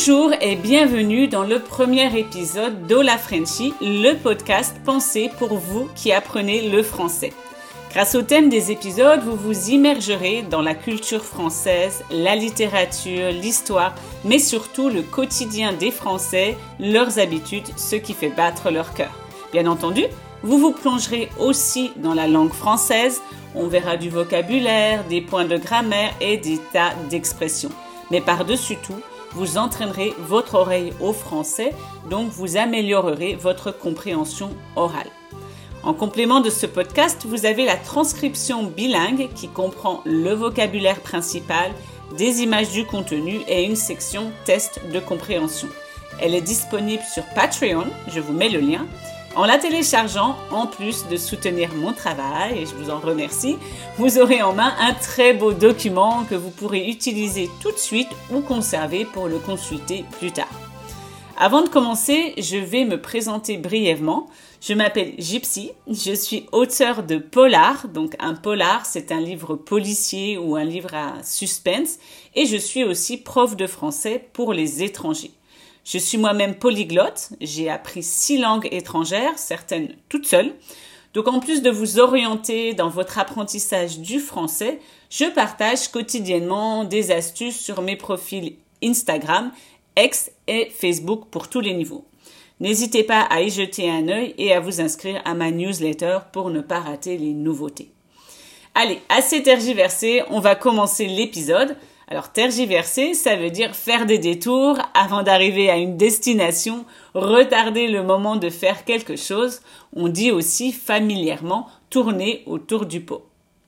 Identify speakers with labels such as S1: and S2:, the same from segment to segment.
S1: Bonjour et bienvenue dans le premier épisode d'Hola Frenchy, le podcast pensé pour vous qui apprenez le français. Grâce au thème des épisodes, vous vous immergerez dans la culture française, la littérature, l'histoire, mais surtout le quotidien des Français, leurs habitudes, ce qui fait battre leur cœur. Bien entendu, vous vous plongerez aussi dans la langue française, on verra du vocabulaire, des points de grammaire et des tas d'expressions. Mais par-dessus tout, vous entraînerez votre oreille au français, donc vous améliorerez votre compréhension orale. En complément de ce podcast, vous avez la transcription bilingue qui comprend le vocabulaire principal, des images du contenu et une section test de compréhension. Elle est disponible sur Patreon, je vous mets le lien. En la téléchargeant, en plus de soutenir mon travail, et je vous en remercie, vous aurez en main un très beau document que vous pourrez utiliser tout de suite ou conserver pour le consulter plus tard. Avant de commencer, je vais me présenter brièvement. Je m'appelle Gypsy, je suis auteure de polar, donc un polar c'est un livre policier ou un livre à suspense, et je suis aussi prof de français pour les étrangers. Je suis moi-même polyglotte, j'ai appris 6 langues étrangères, certaines toutes seules. Donc en plus de vous orienter dans votre apprentissage du français, je partage quotidiennement des astuces sur mes profils Instagram, X et Facebook pour tous les niveaux. N'hésitez pas à y jeter un œil et à vous inscrire à ma newsletter pour ne pas rater les nouveautés. Allez, assez tergiversé, on va commencer l'épisode. Alors tergiverser, ça veut dire faire des détours avant d'arriver à une destination, retarder le moment de faire quelque chose. On dit aussi familièrement tourner autour du pot.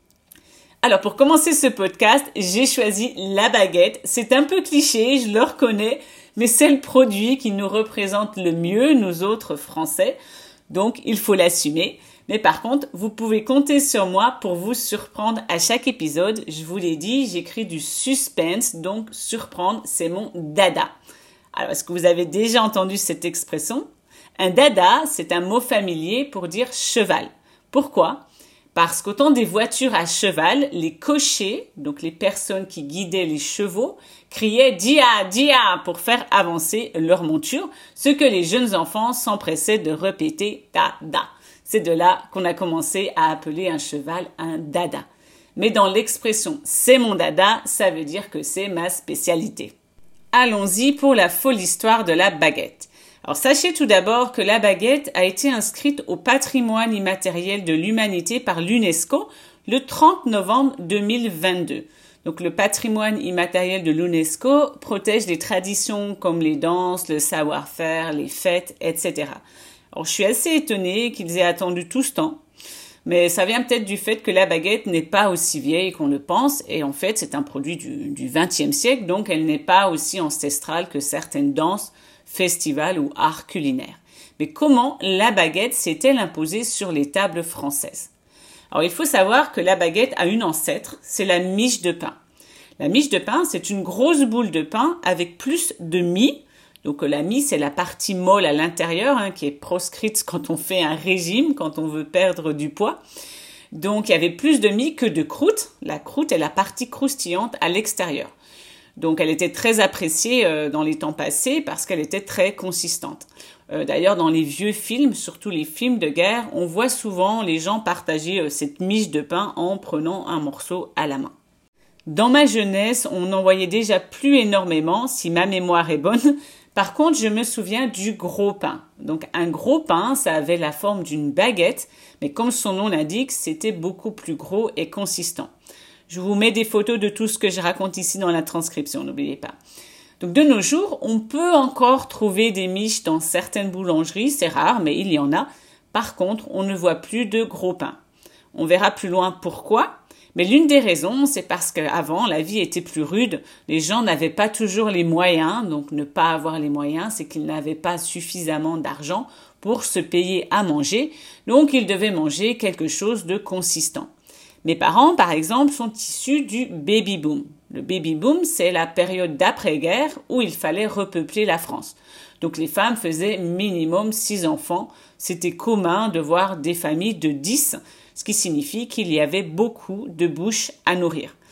S1: Alors pour commencer ce podcast, j'ai choisi la baguette. C'est un peu cliché, je le reconnais, mais c'est le produit qui nous représente le mieux, nous autres Français. Donc il faut l'assumer. Mais par contre, vous pouvez compter sur moi pour vous surprendre à chaque épisode. Je vous l'ai dit, j'écris du suspense, donc surprendre, c'est mon dada. Alors, est-ce que vous avez déjà entendu cette expression? Un dada, c'est un mot familier pour dire cheval. Pourquoi? Parce qu'au temps des voitures à cheval, les cochers, donc les personnes qui guidaient les chevaux, criaient « Dia, dia » pour faire avancer leur monture, ce que les jeunes enfants s'empressaient de répéter « dada ». C'est de là qu'on a commencé à appeler un cheval un dada. Mais dans l'expression « c'est mon dada », ça veut dire que c'est ma spécialité. Allons-y pour la folle histoire de la baguette. Alors sachez tout d'abord que la baguette a été inscrite au patrimoine immatériel de l'humanité par l'UNESCO le 30 novembre 2022. Donc le patrimoine immatériel de l'UNESCO protège les traditions comme les danses, le savoir-faire, les fêtes, etc. Alors, je suis assez étonnée qu'ils aient attendu tout ce temps, mais ça vient peut-être du fait que la baguette n'est pas aussi vieille qu'on le pense, et en fait, c'est un produit du XXe siècle, donc elle n'est pas aussi ancestrale que certaines danses, festivals ou arts culinaires. Mais comment la baguette s'est-elle imposée sur les tables françaises? Alors, il faut savoir que la baguette a une ancêtre, c'est la miche de pain. La miche de pain, c'est une grosse boule de pain avec plus de mie. Donc la mie, c'est la partie molle à l'intérieur qui est proscrite quand on fait un régime, quand on veut perdre du poids. Donc il y avait plus de mie que de croûte. La croûte est la partie croustillante à l'extérieur. Donc elle était très appréciée dans les temps passés parce qu'elle était très consistante. D'ailleurs dans les vieux films, surtout les films de guerre, on voit souvent les gens partager cette miche de pain en prenant un morceau à la main. Dans ma jeunesse, on n'en voyait déjà plus énormément, si ma mémoire est bonne. Par contre, je me souviens du gros pain. Donc un gros pain, ça avait la forme d'une baguette, mais comme son nom l'indique, c'était beaucoup plus gros et consistant. Je vous mets des photos de tout ce que je raconte ici dans la transcription, n'oubliez pas. Donc de nos jours, on peut encore trouver des miches dans certaines boulangeries, c'est rare, mais il y en a. Par contre, on ne voit plus de gros pain. On verra plus loin pourquoi. Mais l'une des raisons, c'est parce qu'avant, la vie était plus rude. Les gens n'avaient pas toujours les moyens. Donc, ne pas avoir les moyens, c'est qu'ils n'avaient pas suffisamment d'argent pour se payer à manger. Donc, ils devaient manger quelque chose de consistant. Mes parents, par exemple, sont issus du baby-boom. Le baby-boom, c'est la période d'après-guerre où il fallait repeupler la France. Donc, les femmes faisaient minimum 6 enfants. C'était commun de voir des familles de 10, ce qui signifie qu'il y avait beaucoup de bouches à nourrir.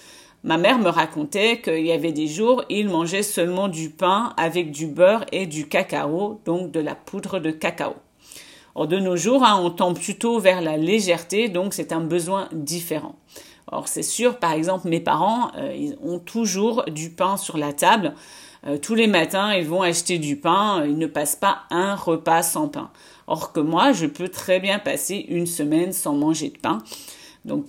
S1: Ma mère me racontait qu'il y avait des jours, il mangeait seulement du pain avec du beurre et du cacao, donc de la poudre de cacao. Or, de nos jours, on tend plutôt vers la légèreté, donc c'est un besoin différent. Or, c'est sûr, par exemple, mes parents, ils ont toujours du pain sur la table. Tous les matins, ils vont acheter du pain, ils ne passent pas un repas sans pain. Or que moi, je peux très bien passer une semaine sans manger de pain. Donc,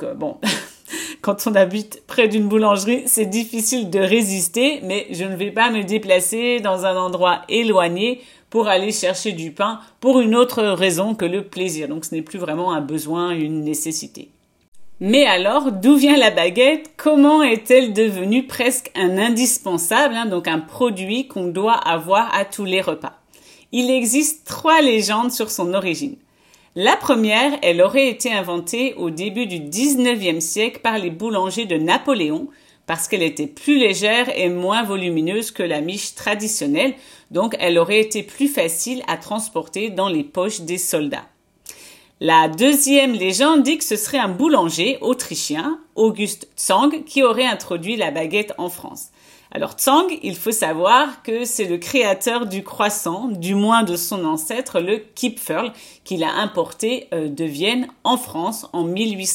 S1: quand on habite près d'une boulangerie, c'est difficile de résister, mais je ne vais pas me déplacer dans un endroit éloigné pour aller chercher du pain pour une autre raison que le plaisir. Donc, ce n'est plus vraiment un besoin, une nécessité. Mais alors, d'où vient la baguette? Comment est-elle devenue presque un indispensable, donc un produit qu'on doit avoir à tous les repas? Il existe 3 légendes sur son origine. La première, elle aurait été inventée au début du 19e siècle par les boulangers de Napoléon parce qu'elle était plus légère et moins volumineuse que la miche traditionnelle, donc elle aurait été plus facile à transporter dans les poches des soldats. La deuxième légende dit que ce serait un boulanger autrichien, August Tsang, qui aurait introduit la baguette en France. Alors Tsang, il faut savoir que c'est le créateur du croissant, du moins de son ancêtre, le Kipferl, qu'il a importé de Vienne en France en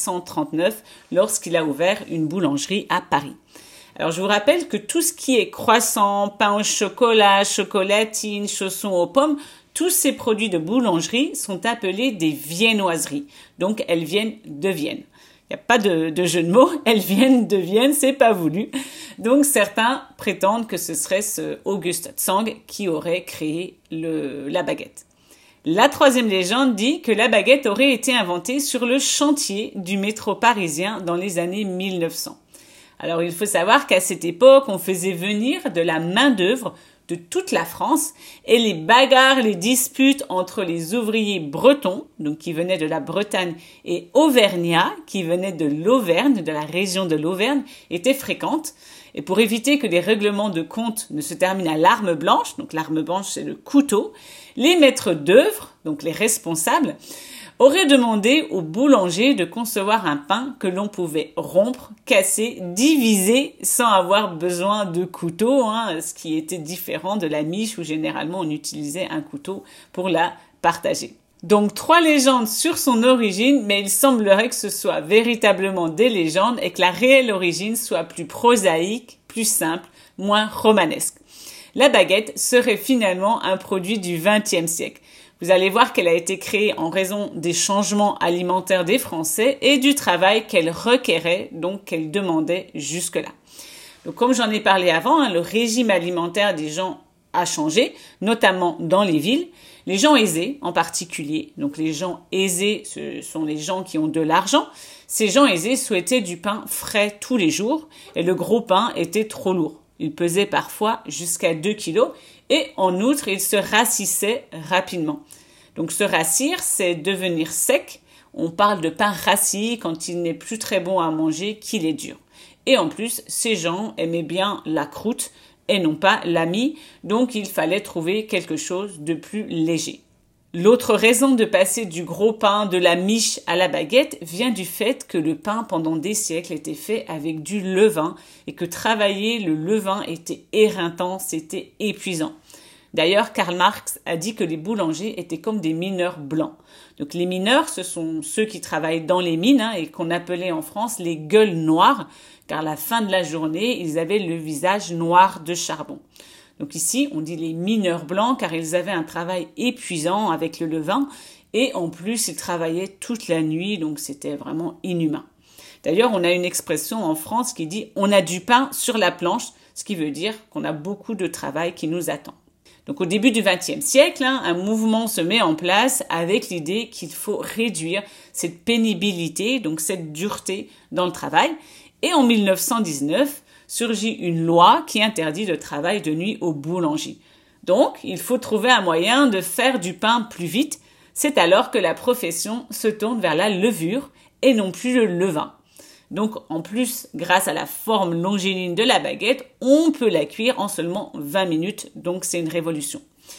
S1: 1839 lorsqu'il a ouvert une boulangerie à Paris. Alors je vous rappelle que tout ce qui est croissant, pain au chocolat, chocolatine, chaussons aux pommes, tous ces produits de boulangerie sont appelés des viennoiseries. Donc elles viennent de Vienne. Il n'y a pas de jeu de mots, elles viennent de Vienne, c'est pas voulu. Donc certains prétendent que ce serait ce August Tsang qui aurait créé la baguette. La troisième légende dit que la baguette aurait été inventée sur le chantier du métro parisien dans les années 1900. Alors il faut savoir qu'à cette époque, on faisait venir de la main-d'œuvre de toute la France et les bagarres, les disputes entre les ouvriers bretons, donc qui venaient de la Bretagne, et auvergnats, qui venaient de l'Auvergne, de la région de l'Auvergne, étaient fréquentes. Et pour éviter que les règlements de compte ne se terminent à l'arme blanche, donc l'arme blanche c'est le couteau, les maîtres d'œuvre, donc les responsables, auraient demandé au boulanger de concevoir un pain que l'on pouvait rompre, casser, diviser sans avoir besoin de couteau, ce qui était différent de la miche où généralement on utilisait un couteau pour la partager. Donc 3 légendes sur son origine, mais il semblerait que ce soit véritablement des légendes et que la réelle origine soit plus prosaïque, plus simple, moins romanesque. La baguette serait finalement un produit du XXe siècle. Vous allez voir qu'elle a été créée en raison des changements alimentaires des Français et du travail qu'elle requérait, donc qu'elle demandait jusque-là. Donc comme j'en ai parlé avant, le régime alimentaire des gens a changé, notamment dans les villes. Les gens aisés en particulier, donc les gens aisés, ce sont les gens qui ont de l'argent. Ces gens aisés souhaitaient du pain frais tous les jours et le gros pain était trop lourd. Il pesait parfois jusqu'à 2 kilos et en outre, il se rassissait rapidement. Donc se rassir, c'est devenir sec. On parle de pain rassis quand il n'est plus très bon à manger, qu'il est dur. Et en plus, ces gens aimaient bien la croûte et non pas la mie, donc il fallait trouver quelque chose de plus léger. L'autre raison de passer du gros pain, de la miche à la baguette vient du fait que le pain pendant des siècles était fait avec du levain et que travailler le levain était éreintant, c'était épuisant. D'ailleurs, Karl Marx a dit que les boulangers étaient comme des mineurs blancs. Donc les mineurs, ce sont ceux qui travaillent dans les mines et qu'on appelait en France les gueules noires, car à la fin de la journée, ils avaient le visage noir de charbon. Donc ici, on dit les mineurs blancs car ils avaient un travail épuisant avec le levain et en plus, ils travaillaient toute la nuit, donc c'était vraiment inhumain. D'ailleurs, on a une expression en France qui dit « on a du pain sur la planche », ce qui veut dire qu'on a beaucoup de travail qui nous attend. Donc au début du XXe siècle, un mouvement se met en place avec l'idée qu'il faut réduire cette pénibilité, donc cette dureté dans le travail. Et en 1919, surgit une loi qui interdit le travail de nuit aux boulangers. Donc, il faut trouver un moyen de faire du pain plus vite. C'est alors que la profession se tourne vers la levure et non plus le levain. Donc, en plus, grâce à la forme longiligne de la baguette, on peut la cuire en seulement 20 minutes. Donc, c'est une révolution.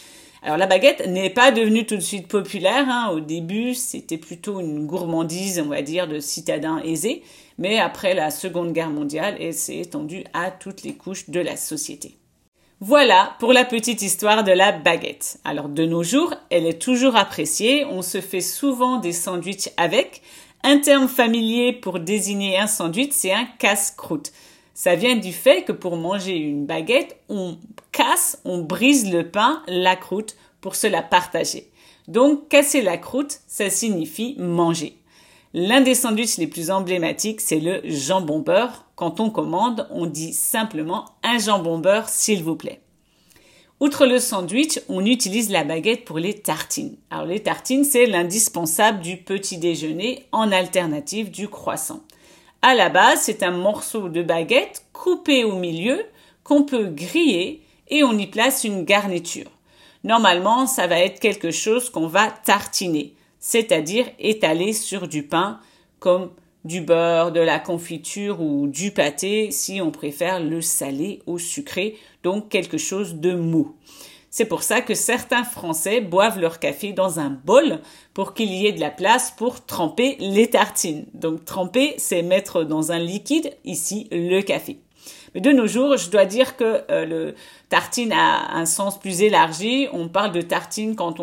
S1: Alors la baguette n'est pas devenue tout de suite populaire, hein. Au début, c'était plutôt une gourmandise, on va dire, de citadins aisés, mais après la Seconde Guerre mondiale, elle s'est étendue à toutes les couches de la société. Voilà pour la petite histoire de la baguette. Alors de nos jours, elle est toujours appréciée, on se fait souvent des sandwichs avec. Un terme familier pour désigner un sandwich, c'est un casse-croûte. Ça vient du fait que pour manger une baguette, on casse, on brise le pain, la croûte, pour se la partager. Donc, casser la croûte, ça signifie manger. L'un des sandwichs les plus emblématiques, c'est le jambon beurre. Quand on commande, on dit simplement un jambon beurre, s'il vous plaît. Outre le sandwich, on utilise la baguette pour les tartines. Alors, les tartines, c'est l'indispensable du petit déjeuner en alternative du croissant. À la base, c'est un morceau de baguette coupé au milieu qu'on peut griller et on y place une garniture. Normalement, ça va être quelque chose qu'on va tartiner, c'est-à-dire étaler sur du pain comme du beurre, de la confiture ou du pâté si on préfère le salé au sucré, donc quelque chose de mou. C'est pour ça que certains Français boivent leur café dans un bol pour qu'il y ait de la place pour tremper les tartines. Donc tremper, c'est mettre dans un liquide, ici le café. Mais de nos jours, je dois dire que le tartine a un sens plus élargi. On parle de tartine quand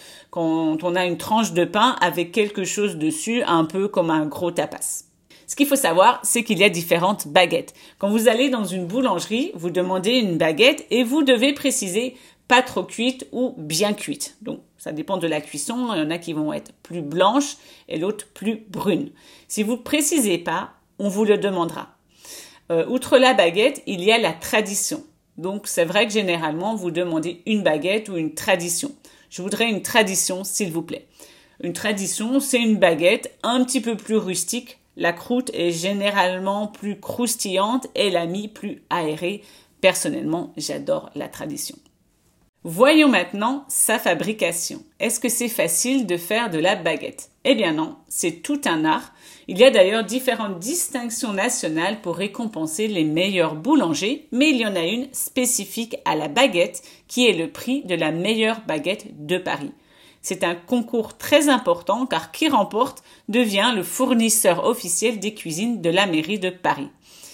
S1: on a une tranche de pain avec quelque chose dessus, un peu comme un gros tapas. Ce qu'il faut savoir, c'est qu'il y a différentes baguettes. Quand vous allez dans une boulangerie, vous demandez une baguette et vous devez préciser pas trop cuite ou bien cuite. Donc, ça dépend de la cuisson. Il y en a qui vont être plus blanches et l'autre plus brunes. Si vous ne précisez pas, on vous le demandera. Outre la baguette, il y a la tradition. Donc, c'est vrai que généralement, vous demandez une baguette ou une tradition. Je voudrais une tradition, s'il vous plaît. Une tradition, c'est une baguette un petit peu plus rustique. La croûte est généralement plus croustillante et la mie plus aérée. Personnellement, j'adore la tradition. Voyons maintenant sa fabrication. Est-ce que c'est facile de faire de la baguette? Eh bien non, c'est tout un art. Il y a d'ailleurs différentes distinctions nationales pour récompenser les meilleurs boulangers, mais il y en a une spécifique à la baguette qui est le prix de la meilleure baguette de Paris. C'est un concours très important car qui remporte devient le fournisseur officiel des cuisines de la mairie de Paris.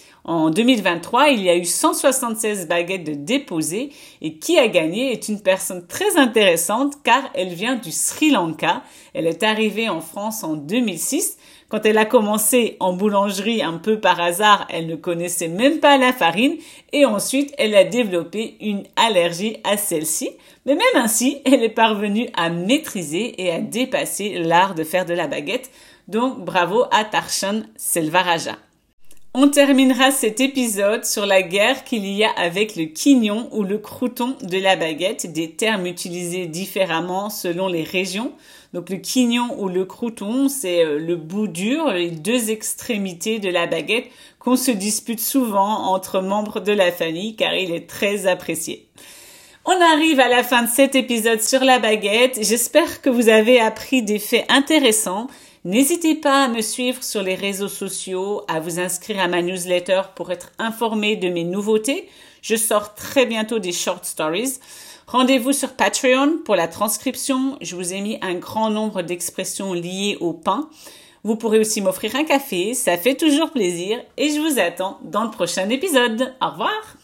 S1: En 2023, il y a eu 176 baguettes de déposées et qui a gagné est une personne très intéressante car elle vient du Sri Lanka. Elle est arrivée en France en 2006. Quand elle a commencé en boulangerie un peu par hasard, elle ne connaissait même pas la farine et ensuite elle a développé une allergie à celle-ci. Mais même ainsi, elle est parvenue à maîtriser et à dépasser l'art de faire de la baguette. Donc bravo à Tarshan Selvarajah. On terminera cet épisode sur la guerre qu'il y a avec le quignon ou le crouton de la baguette, des termes utilisés différemment selon les régions. Donc le quignon ou le crouton, c'est le bout dur, les deux extrémités de la baguette qu'on se dispute souvent entre membres de la famille car il est très apprécié. On arrive à la fin de cet épisode sur la baguette. J'espère que vous avez appris des faits intéressants. N'hésitez pas à me suivre sur les réseaux sociaux, à vous inscrire à ma newsletter pour être informé de mes nouveautés. Je sors très bientôt des short stories. Rendez-vous sur Patreon pour la transcription. Je vous ai mis un grand nombre d'expressions liées au pain. Vous pourrez aussi m'offrir un café, ça fait toujours plaisir et je vous attends dans le prochain épisode. Au revoir!